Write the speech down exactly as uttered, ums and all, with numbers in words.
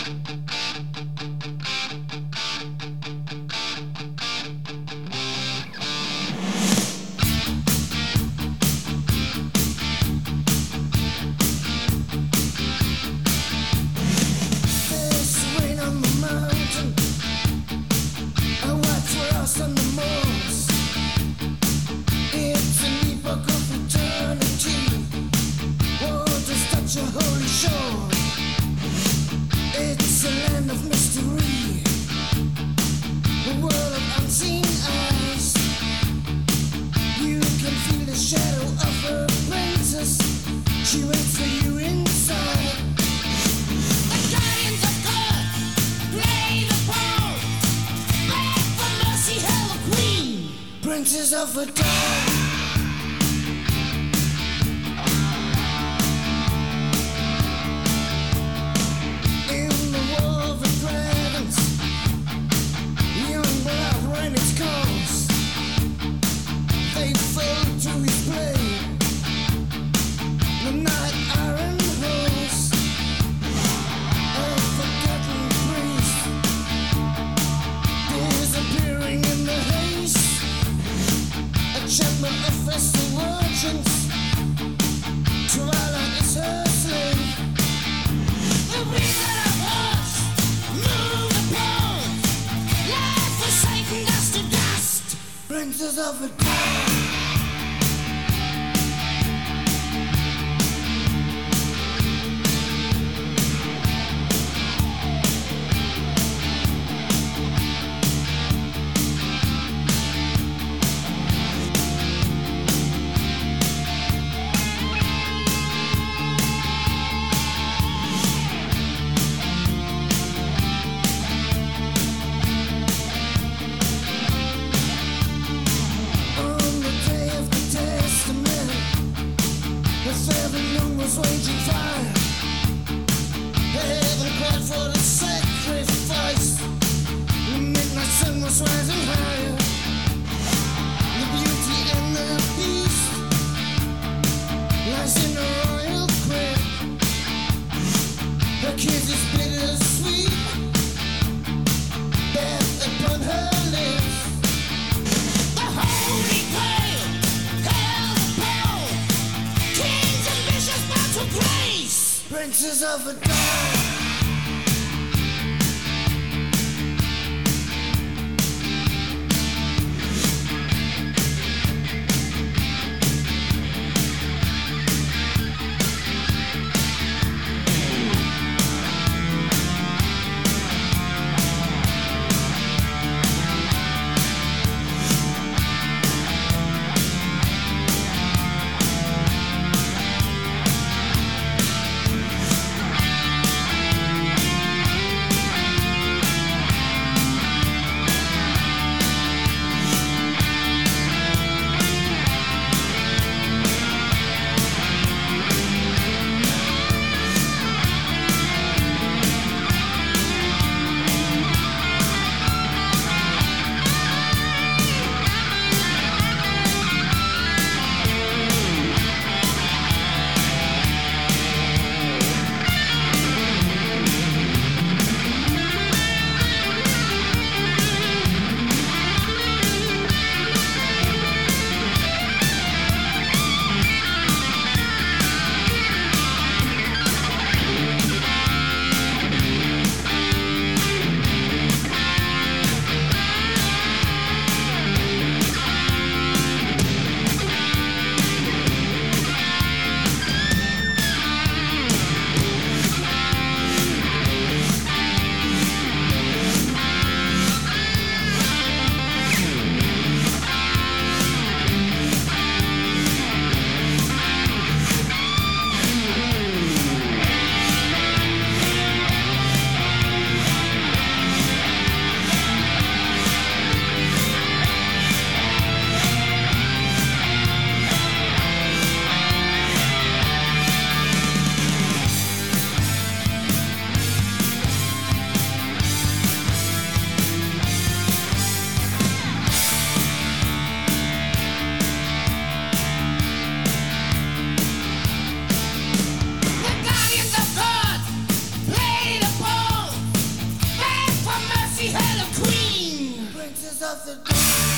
Princess of a dawn. In the war of the dragons, young blood ran its course. They fell to his blade, the night iron horse, a forgotten priest, disappearing in the haze. A chamber of festal virgins, Twilight is her slave. The reason of us move the pawns, life forsaken dust to dust, princess of a town. Raging fire, heaven cried for the sacrifice. The midnight sun was rising higher. The beauty and the beast lies in a royal crib. Her kiss is bittersweet, death upon her lips. The holy grail held the pole, kings and bishops bow to grace, princes of a dawn. of the dawn.